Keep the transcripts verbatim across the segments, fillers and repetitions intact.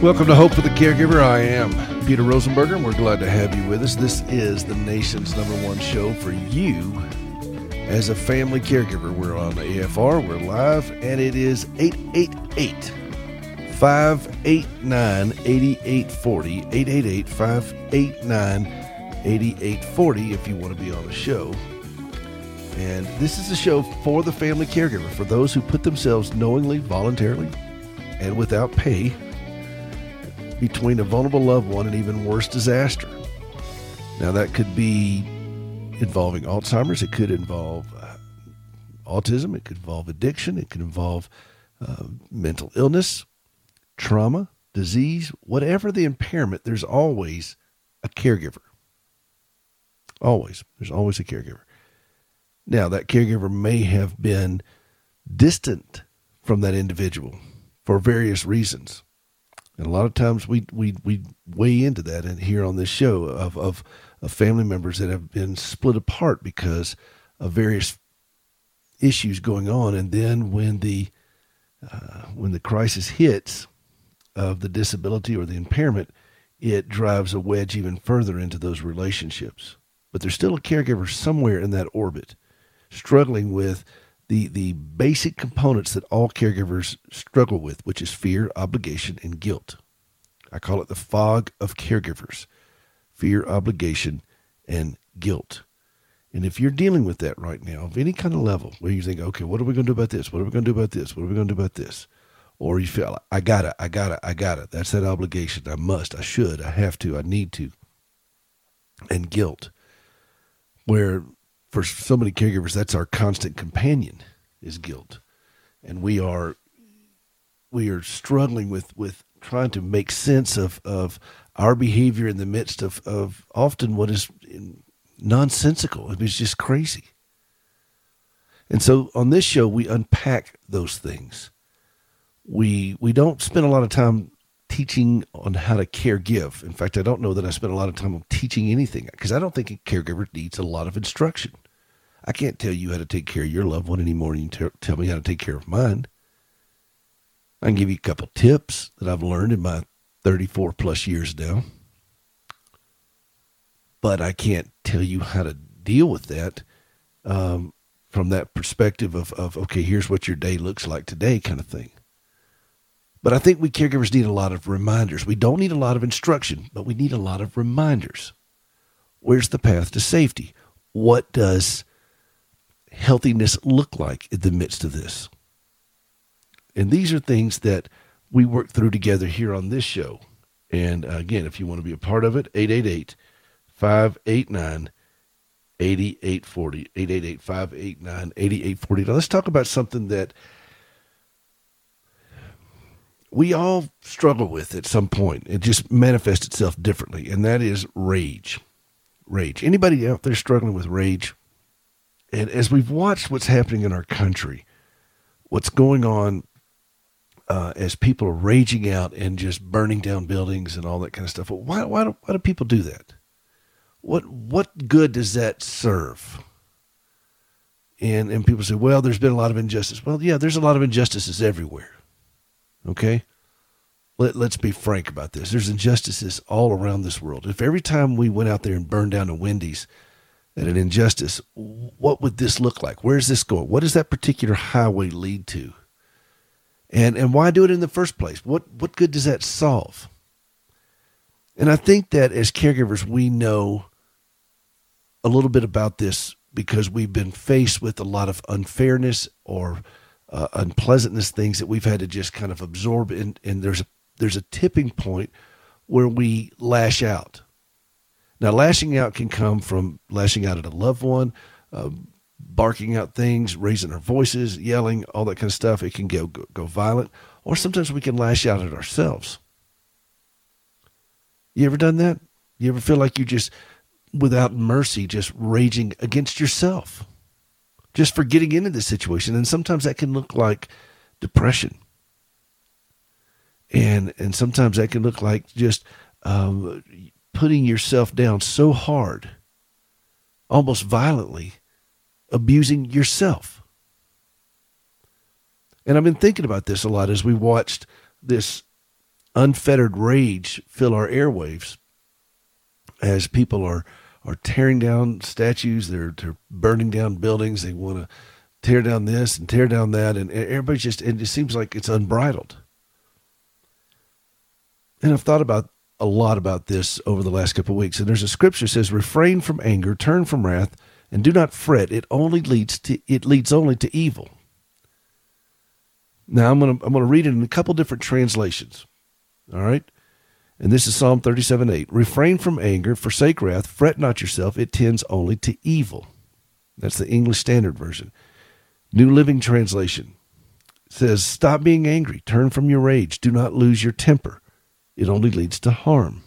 Welcome to Hope for the Caregiver. I am Peter Rosenberger, and we're glad to have you with us. This is the nation's number one show for you as a family caregiver. We're on A F R, we're live, and it is eight eight eight, five eight nine, eight eight four zero, eight eight eight, five eight nine, eight eight four zero if you want to be on the show. And this is a show for the family caregiver, for those who put themselves knowingly, voluntarily, and without pay between a vulnerable loved one and even worse disaster. Now that could be involving Alzheimer's, it could involve uh, autism, it could involve addiction, it could involve uh, mental illness, trauma, disease, whatever the impairment, there's always a caregiver. Always. There's always a caregiver. Now that caregiver may have been distant from that individual for various reasons. And a lot of times we, we, we weigh into that and here on this show of, of, of family members that have been split apart because of various issues going on. And then when the, uh, when the crisis hits of the disability or the impairment, it drives a wedge even further into those relationships. But there's still a caregiver somewhere in that orbit struggling with the the basic components that all caregivers struggle with, which is fear, obligation, and guilt. I call it the fog of caregivers: fear, obligation, and guilt. And if you're dealing with that right now, of any kind of level, where you think, okay, what are we going to do about this? What are we going to do about this? What are we going to do about this? Or you feel, I got it, I got it, I got it. That's that obligation. I must, I should, I have to, I need to. And guilt, where for so many caregivers, that's our constant companion, is guilt. And we are we are struggling with, with trying to make sense of, of our behavior in the midst of, of often what is nonsensical. It's just crazy. And so on this show, we unpack those things. We we don't spend a lot of time teaching on how to care give. In fact, I don't know that I spend a lot of time on teaching anything, because I don't think a caregiver needs a lot of instruction. I can't tell you how to take care of your loved one any more than you t- tell me how to take care of mine. I can give you a couple tips that I've learned in my thirty-four plus years now. But I can't tell you how to deal with that um, from that perspective of, of, okay, here's what your day looks like today kind of thing. But I think we caregivers need a lot of reminders. We don't need a lot of instruction, but we need a lot of reminders. Where's the path to safety? What does healthiness look like in the midst of this? And these are things that we work through together here on this show. And uh, again, if you want to be a part of it, eight eight eight, five eight nine, eight eight four zero, eight eight eight, five eight nine, eight eight four zero. Now let's talk about something that we all struggle with at some point. It just manifests itself differently, and that is rage. Rage. Anybody out there struggling with rage? And as we've watched what's happening in our country, what's going on uh, as people are raging out and just burning down buildings and all that kind of stuff, why, why, do, why do people do that? What what good does that serve? And and people say, well, there's been a lot of injustice. Well, yeah, there's a lot of injustices everywhere. Okay? Let, let's be frank about this. There's injustices all around this world. If every time we went out there and burned down a Wendy's at an injustice, what would this look like? Where's this going? What does that particular highway lead to? And and why do it in the first place? What what good does that solve? And I think that as caregivers, we know a little bit about this because we've been faced with a lot of unfairness or uh, unpleasantness, things that we've had to just kind of absorb. And, and there's a, there's a tipping point where we lash out. Now, lashing out can come from lashing out at a loved one, uh, barking out things, raising our voices, yelling, all that kind of stuff. It can go, go, go violent, or sometimes we can lash out at ourselves. You ever done that? You ever feel like you just, without mercy, just raging against yourself, just for getting into this situation? And sometimes that can look like depression. And and sometimes that can look like just um, putting yourself down so hard, almost violently, abusing yourself. And I've been thinking about this a lot as we watched this unfettered rage fill our airwaves as people are, are tearing down statues, they're, they're burning down buildings, they want to tear down this and tear down that, and everybody's just, and it seems like it's unbridled. And I've thought about a lot about this over the last couple of weeks, and there's a scripture that says, refrain from anger, turn from wrath, and do not fret. It only leads to, it leads only to evil. Now I'm going to, I'm going to read it in a couple different translations. All right. And this is Psalm thirty-seven eight. Refrain from anger, forsake wrath, fret not yourself. It tends only to evil. That's the English Standard Version. New Living Translation says, stop being angry. Turn from your rage. Do not lose your temper. It only leads to harm.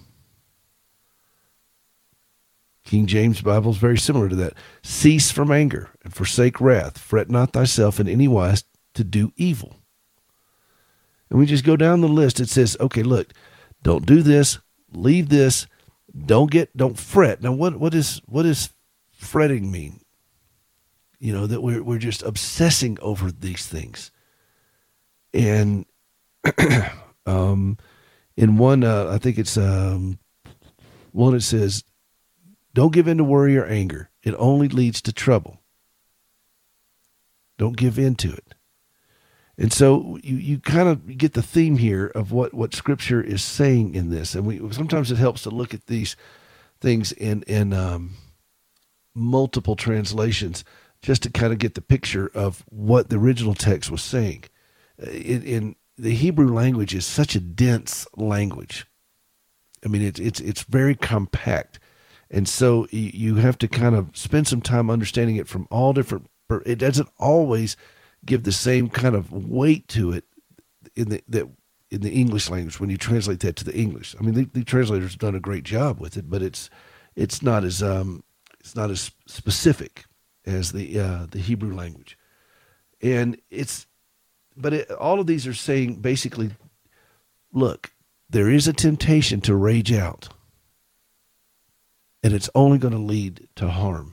King James Bible is very similar to that. Cease from anger and forsake wrath. Fret not thyself in any wise to do evil. And we just go down the list. It says, okay, look, don't do this, leave this, don't get, don't fret. Now, what, what is, what does fretting mean? You know, that we're, we're just obsessing over these things. And, um, in one, uh, I think it's, um, one, it says, don't give in to worry or anger. It only leads to trouble. Don't give in to it. And so you, you kind of get the theme here of what, what Scripture is saying in this. And we sometimes it helps to look at these things in, in um, multiple translations just to kind of get the picture of what the original text was saying. In, in the Hebrew language is such a dense language. I mean, it's it's it's very compact. And so you, you have to kind of spend some time understanding it from all different, it doesn't always give the same kind of weight to it in the that in the English language when you translate that to the English. I mean, the, the translators have done a great job with it, but it's it's not as um it's not as specific as the uh, the Hebrew language, and it's but it, all of these are saying basically, look, there is a temptation to rage out, and it's only going to lead to harm.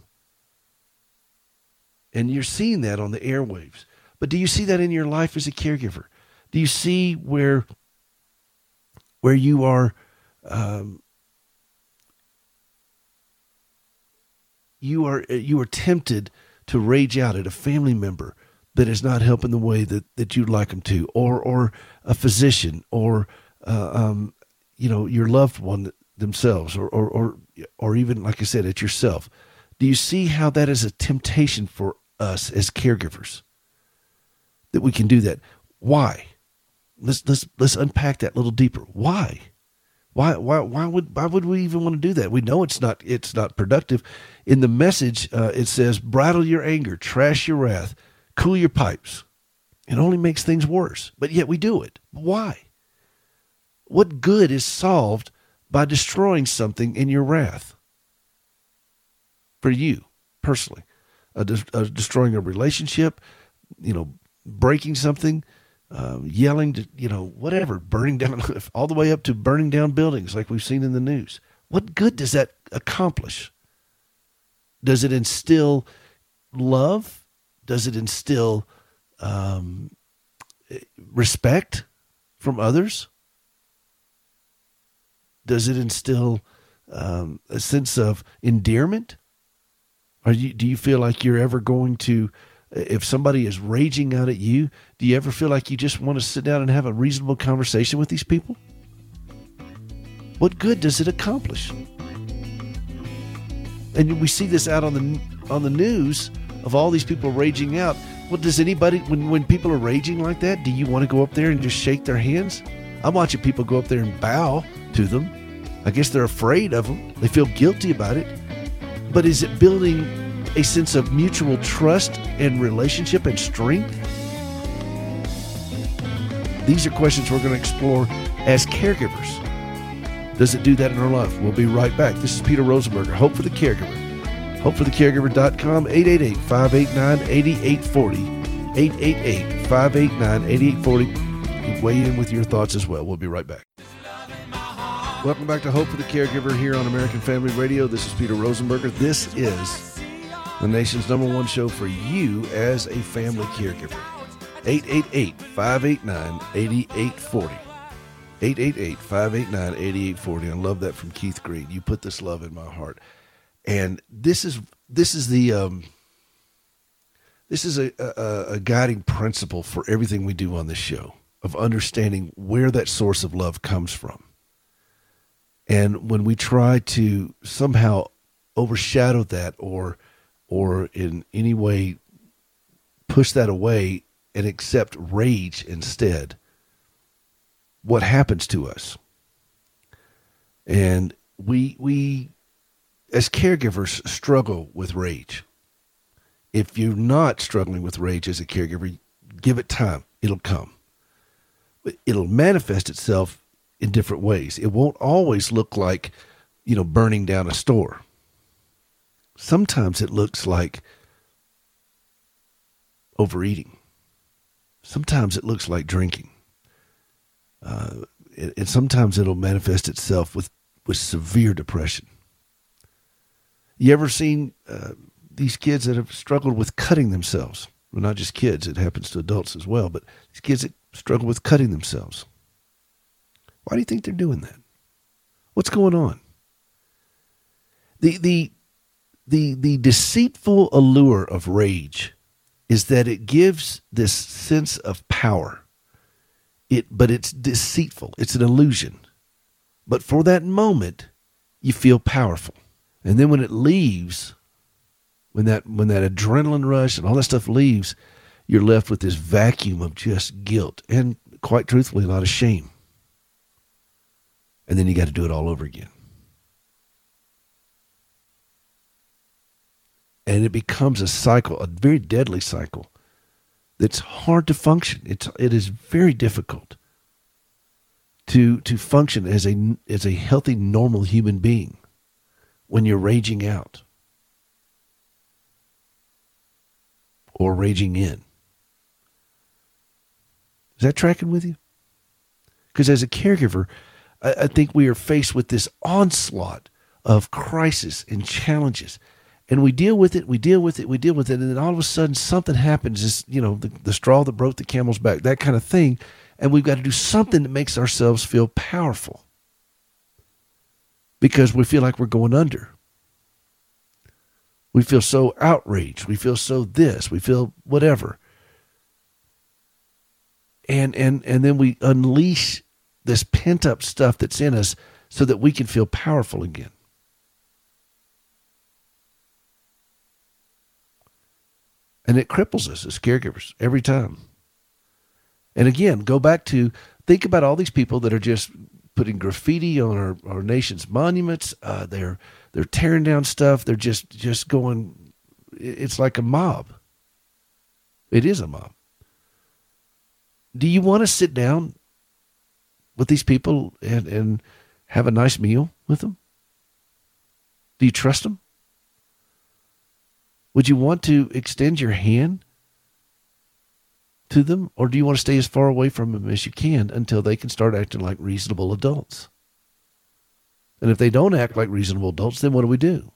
And you're seeing that on the airwaves. But do you see that in your life as a caregiver? Do you see where where you are um, you are you are tempted to rage out at a family member that is not helping the way that, that you'd like them to, or or a physician, or uh, um, you know, your loved one themselves, or, or or or even, like I said, at yourself? Do you see how that is a temptation for us as caregivers? That we can do that. Why? Let's let's let's unpack that a little deeper. Why? Why why why would why would we even want to do that? We know it's not it's not productive. In the Message, uh, it says, "Bridle your anger, trash your wrath, cool your pipes." It only makes things worse, but yet we do it. Why? What good is solved by destroying something in your wrath? For you personally, uh, de- uh, destroying a relationship, you know, breaking something, uh, yelling, to, you know, whatever, burning down, all the way up to burning down buildings like we've seen in the news. What good does that accomplish? Does it instill love? Does it instill um, respect from others? Does it instill um, a sense of endearment? Are you, do you feel like you're ever going to, if somebody is raging out at you, do you ever feel like you just want to sit down and have a reasonable conversation with these people? What good does it accomplish? And we see this out on the on the news of all these people raging out. Well, does anybody, when, when people are raging like that, do you want to go up there and just shake their hands? I'm watching people go up there and bow to them. I guess they're afraid of them. They feel guilty about it. But is it building a sense of mutual trust and relationship and strength? These are questions we're going to explore as caregivers. Does it do that in our life? We'll be right back. This is Peter Rosenberger, Hope for the Caregiver. hope for the caregiver dot com, eight eight eight, five eight nine, eight eight four zero, eight eight eight, five eight nine, eight eight four zero. You weigh in with your thoughts as well. We'll be right back. Welcome back to Hope for the Caregiver here on American Family Radio. This is Peter Rosenberger. This is the nation's number one show for you as a family caregiver. eight eight eight, five eight nine, eight eight four zero. eight eight eight, five eight nine, eight eight four zero. I love that from Keith Green. You put this love in my heart. And this is this is the um, this is a, a, a guiding principle for everything we do on this show, of understanding where that source of love comes from. And when we try to somehow overshadow that or or in any way push that away and accept rage instead, what happens to us? And we we as caregivers struggle with rage. If you're not struggling with rage as a caregiver, give it time. It'll come. It'll manifest itself in different ways. It won't always look like, you know, burning down a store. Sometimes it looks like overeating. Sometimes it looks like drinking. Uh, and, and sometimes it'll manifest itself with, with severe depression. You ever seen uh, these kids that have struggled with cutting themselves? Well, not just kids. It happens to adults as well. But these kids that struggle with cutting themselves. Why do you think they're doing that? What's going on? The the the the deceitful allure of rage is that it gives this sense of power. It but it's deceitful. It's an illusion. But for that moment, you feel powerful. And then when it leaves, when that when that adrenaline rush and all that stuff leaves, you're left with this vacuum of just guilt and, quite truthfully, a lot of shame. And then you got to do it all over again. And it becomes a cycle, a very deadly cycle that's hard to function. It's it is very difficult to to function as a as a healthy, normal human being when you're raging out or raging in. Is that tracking with you? Because as a caregiver, I, I think we are faced with this onslaught of crisis and challenges. And we deal with it, we deal with it, we deal with it, and then all of a sudden something happens, is, you know, the, the straw that broke the camel's back, that kind of thing, and we've got to do something that makes ourselves feel powerful because we feel like we're going under. We feel so outraged, we feel so this, we feel whatever. And and and then we unleash this pent-up stuff that's in us so that we can feel powerful again. And it cripples us as caregivers every time. And again, go back to, think about all these people that are just putting graffiti on our, our nation's monuments. Uh, they're they're tearing down stuff. They're just, just going, it's like a mob. It is a mob. Do you want to sit down with these people and, and have a nice meal with them? Do you trust them? Would you want to extend your hand to them, or do you want to stay as far away from them as you can until they can start acting like reasonable adults? And if they don't act like reasonable adults, then what do we do?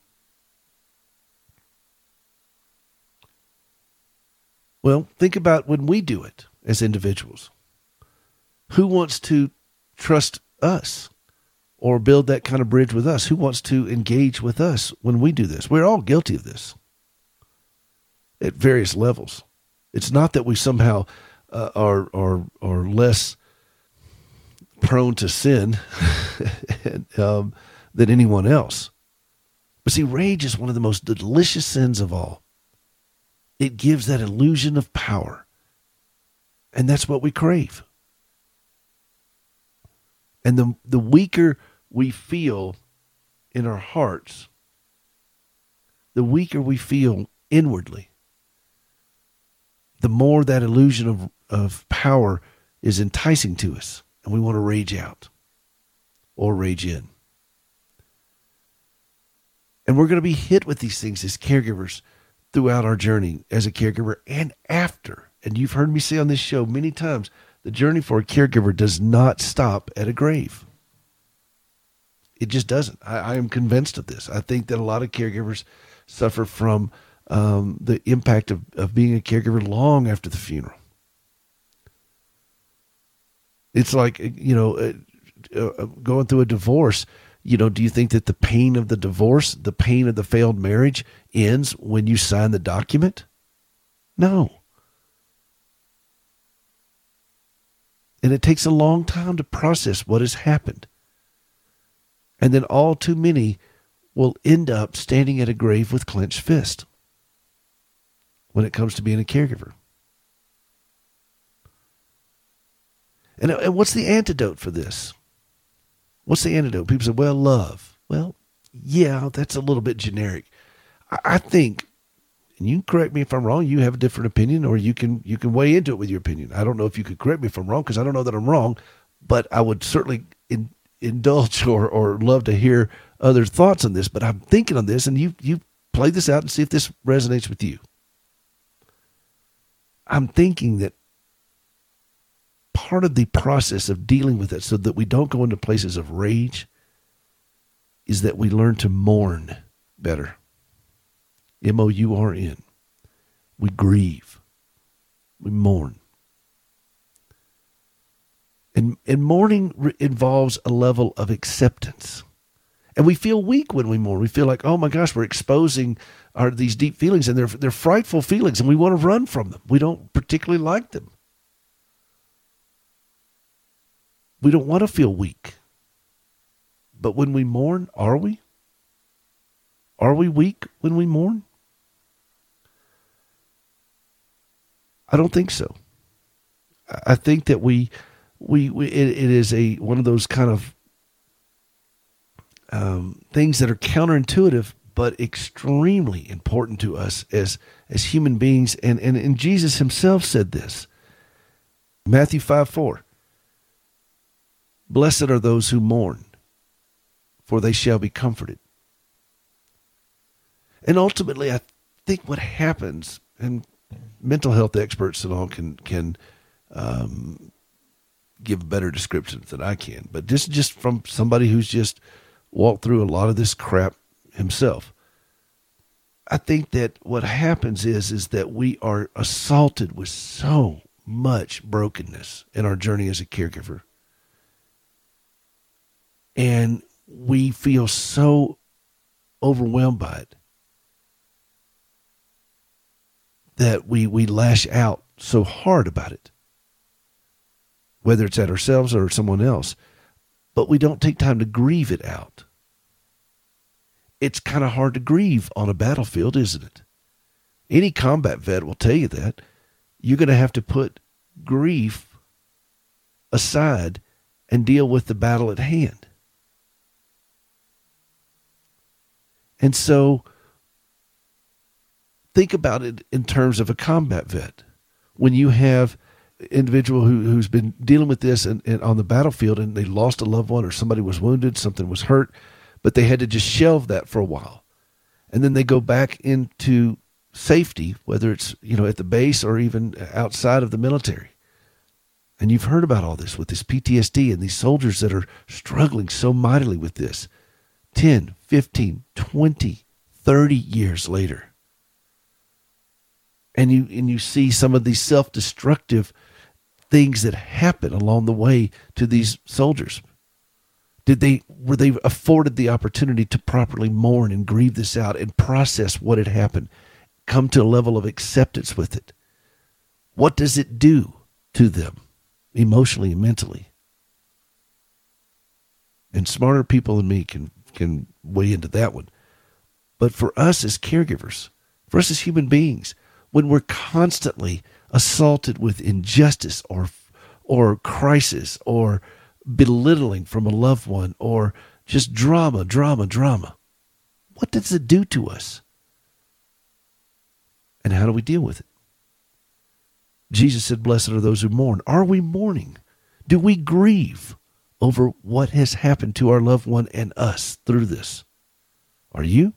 Well, think about when we do it as individuals. Who wants to trust us or build that kind of bridge with us? Who wants to engage with us when we do this? We're all guilty of this at various levels. It's not that we somehow uh, are, are, are less prone to sin and, um, than anyone else. But see, rage is one of the most delicious sins of all. It gives that illusion of power. And that's what we crave. And the, the weaker we feel in our hearts, the weaker we feel inwardly, the more that illusion of, of power is enticing to us, and we want to rage out or rage in. And we're going to be hit with these things as caregivers throughout our journey as a caregiver and after. And you've heard me say on this show many times, the journey for a caregiver does not stop at a grave. It just doesn't. I, I am convinced of this. I think that a lot of caregivers suffer from Um, the impact of, of being a caregiver long after the funeral. It's like, you know, uh, going through a divorce, you know, do you think that the pain of the divorce, the pain of the failed marriage ends when you sign the document? No. And it takes a long time to process what has happened. And then all too many will end up standing at a grave with clenched fist when it comes to being a caregiver. And, and what's the antidote for this? What's the antidote? People say, well, love. Well, yeah, that's a little bit generic. I, I think, and you can correct me if I'm wrong, you have a different opinion, or you can you can weigh into it with your opinion. I don't know if you could correct me if I'm wrong, because I don't know that I'm wrong, but I would certainly in, indulge or, or love to hear other thoughts on this. But I'm thinking on this, and you you play this out and see if this resonates with you. I'm thinking that part of the process of dealing with it so that we don't go into places of rage is that we learn to mourn better. M O U R N. We grieve. We mourn. And, and mourning re- involves a level of acceptance. And we feel weak when we mourn. We feel like, oh my gosh, we're exposing our these deep feelings, and they're, they're frightful feelings, and we want to run from them. We don't particularly like them. We don't want to feel weak. But when we mourn, are we? Are we weak when we mourn? I don't think so. I think that we, we, we it, it is a one of those kind of um, things that are counterintuitive, but extremely important to us as as human beings. And and, and Jesus himself said this. Matthew five four. Blessed are those who mourn, for they shall be comforted. And ultimately, I think what happens, and mental health experts and all can can um, give better descriptions than I can, but this is just from somebody who's just walked through a lot of this crap himself. I think that what happens is is that we are assaulted with so much brokenness in our journey as a caregiver. And we feel so overwhelmed by it that we, we lash out so hard about it, whether it's at ourselves or someone else, but we don't take time to grieve it out. It's kind of hard to grieve on a battlefield, isn't it? Any combat vet will tell you that. You're going to have to put grief aside and deal with the battle at hand. And so think about it in terms of a combat vet. When you have an individual who, who's been dealing with this and, and on the battlefield, and they lost a loved one, or somebody was wounded, something was hurt, but they had to just shelve that for a while. And then they go back into safety, whether it's, you know, at the base or even outside of the military. And you've heard about all this with this P T S D and these soldiers that are struggling so mightily with this ten, fifteen, twenty, thirty years later. And you and you see some of these self-destructive things that happen along the way to these soldiers. Did they were they afforded the opportunity to properly mourn and grieve this out and process what had happened, come to a level of acceptance with it? What does it do to them emotionally and mentally? And smarter people than me can can weigh into that one. But for us as caregivers, for us as human beings, when we're constantly assaulted with injustice or or crisis or belittling from a loved one or just drama, drama, drama, what does it do to us? And how do we deal with it? Jesus said, blessed are those who mourn. Are we mourning? Do we grieve over what has happened to our loved one and us through this? Are you?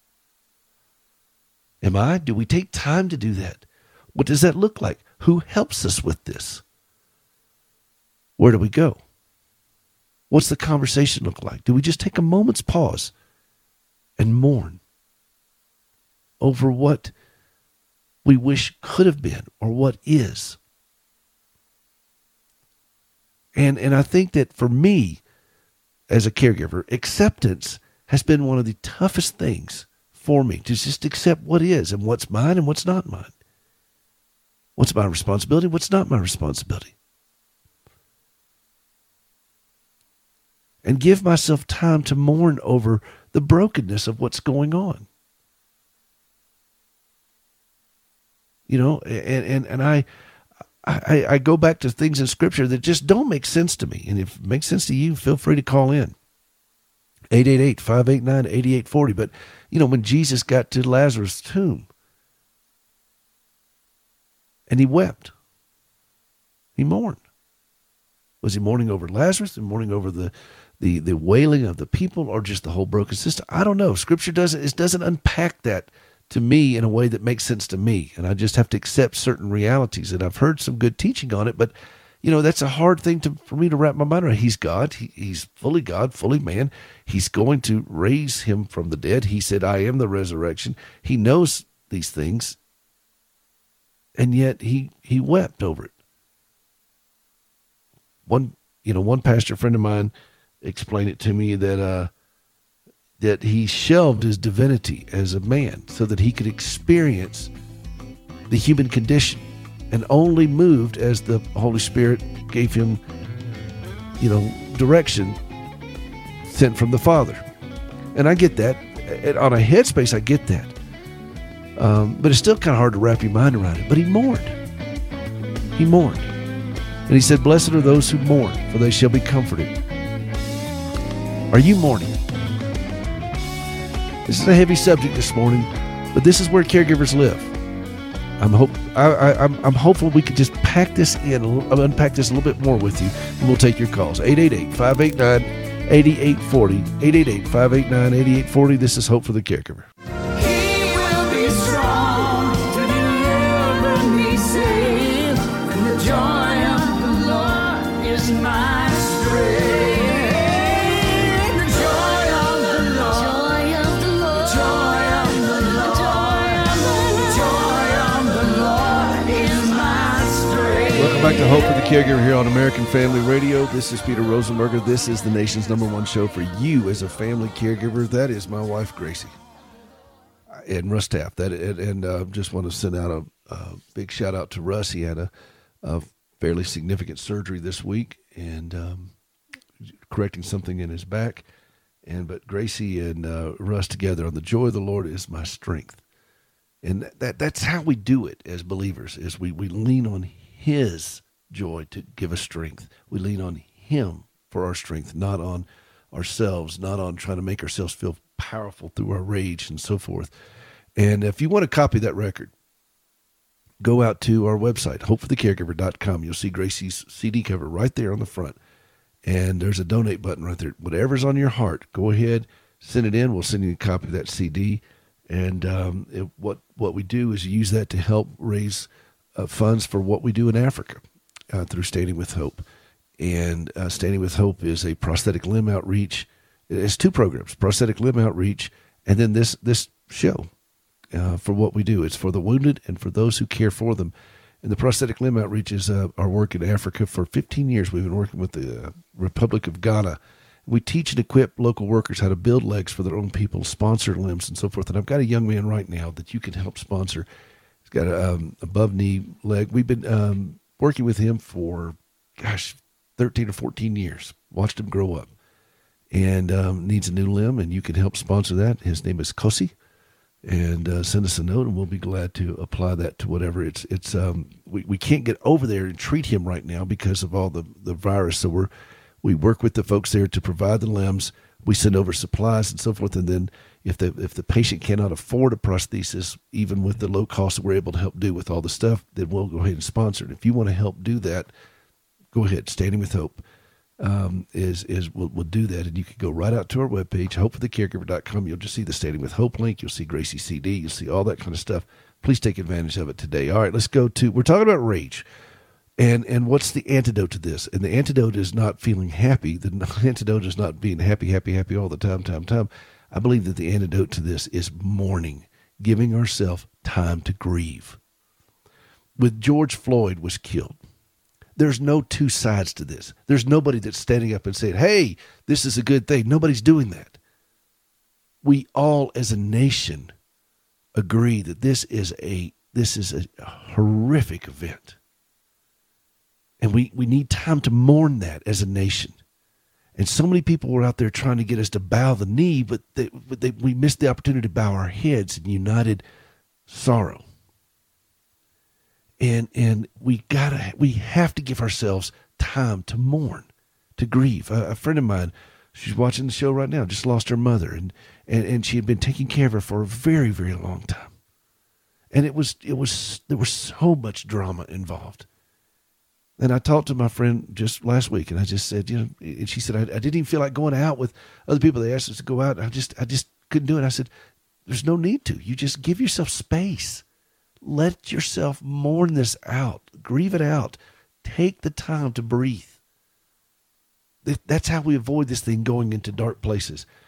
Am I? Do we take time to do that? What does that look like? Who helps us with this? Where do we go? What's the conversation look like? Do we just take a moment's pause and mourn over what we wish could have been or what is? And and I think that for me, as a caregiver, acceptance has been one of the toughest things for me, to just accept what is and what's mine and what's not mine. What's my responsibility, what's not my responsibility. And give myself time to mourn over the brokenness of what's going on. You know, and, and, and I, I I go back to things in Scripture that just don't make sense to me. And if it makes sense to you, feel free to call in. eight eight eight, five eight nine, eight eight four zero. But, you know, when Jesus got to Lazarus' tomb, and he wept, he mourned. Was he mourning over Lazarus and mourning over the, the, the wailing of the people, or just the whole broken system? I don't know. Scripture doesn't, it doesn't unpack that to me in a way that makes sense to me. And I just have to accept certain realities. And I've heard some good teaching on it, but you know, that's a hard thing to, for me to wrap my mind around. He's God. He, he's fully God, fully man. He's going to raise him from the dead. He said, I am the resurrection. He knows these things. And yet he, he wept over it. One, you know, one pastor friend of mine explained it to me that, uh, that he shelved his divinity as a man so that he could experience the human condition, and only moved as the Holy Spirit gave him, you know, direction sent from the Father. And I get that. And on a headspace, I get that. Um, but it's still kind of hard to wrap your mind around it. But he mourned. He mourned. And he said, blessed are those who mourn, for they shall be comforted. Are you mourning? This is a heavy subject this morning, but this is where caregivers live. I'm hope I, I, I'm I'm hopeful we could just pack this in, a little, unpack this a little bit more with you, and we'll take your calls. eight eight eight, five eight nine, eight eight four zero. eight eight eight, five eight nine, eight eight four zero. This is Hope for the Caregiver. He will be strong to deliver me safe, and the joy of the Lord is my strength. Back to Hope for the Caregiver here on American Family Radio. This is Peter Rosenberger. This is the nation's number one show for you as a family caregiver. That is my wife, Gracie, and Russ Taft. That and, and uh, just want to send out a, a big shout out to Russ. He had a, a fairly significant surgery this week and um, correcting something in his back. And but Gracie and uh, Russ together on the joy of the Lord is my strength, and that that's how we do it as believers. Is we we lean on His joy to give us strength. We lean on Him for our strength, not on ourselves, not on trying to make ourselves feel powerful through our rage and so forth. And if you want to copy that record, go out to our website, hope for the caregiver dot com. You'll see Gracie's C D cover right there on the front. And there's a donate button right there. Whatever's on your heart, go ahead, send it in. We'll send you a copy of that C D. And um, it, what, what we do is use that to help raise Uh, funds for what we do in Africa uh, through Standing with Hope. And uh, Standing with Hope is a prosthetic limb outreach. It's two programs, prosthetic limb outreach, and then this this show uh, for what we do. It's for the wounded and for those who care for them. And the prosthetic limb outreach is uh, our work in Africa. For fifteen years, we've been working with the uh, Republic of Ghana. We teach and equip local workers how to build legs for their own people, sponsor limbs, and so forth. And I've got a young man right now that you can help sponsor. Got a um, above knee leg. We've been um, working with him for, gosh, thirteen or fourteen years. Watched him grow up, and um, needs a new limb, and you can help sponsor that. His name is Kosi, and uh, send us a note, and we'll be glad to apply that to whatever. It's it's um we, we can't get over there and treat him right now because of all the the virus. So we're we work with the folks there to provide the limbs. We send over supplies and so forth, and then if the if the patient cannot afford a prosthesis, even with the low cost that we're able to help do with all the stuff, then we'll go ahead and sponsor it. If you want to help do that, go ahead. Standing with Hope um, is is will will do that, and you can go right out to our webpage, hope for the caregiver dot com. You'll just see the Standing with Hope link. You'll see Gracie's C D. You'll see all that kind of stuff. Please take advantage of it today. All right, let's go to. We're talking about rage. And and what's the antidote to this? And the antidote is not feeling happy. The antidote is not being happy, happy, happy all the time, time, time. I believe that the antidote to this is mourning, giving ourselves time to grieve. When George Floyd was killed, There's no two sides to this. There's nobody that's standing up and saying, hey, this is a good thing. Nobody's doing that. We all as a nation agree that this is a this is a horrific event. And we, we need time to mourn that as a nation. And so many people were out there trying to get us to bow the knee, but, they, but they, we missed the opportunity to bow our heads in united sorrow. And and we gotta we have to give ourselves time to mourn, to grieve. A, a friend of mine, she's watching the show right now, just lost her mother, and, and, and she had been taking care of her for a very, very long time. And it was it was there was so much drama involved. And I talked to my friend just last week, and I just said, you know, and she said, I, I didn't even feel like going out with other people. They asked us to go out. And I just I just couldn't do it. I said, there's no need to. You just give yourself space. Let yourself mourn this out. Grieve it out. Take the time to breathe. That's how we avoid this thing going into dark places.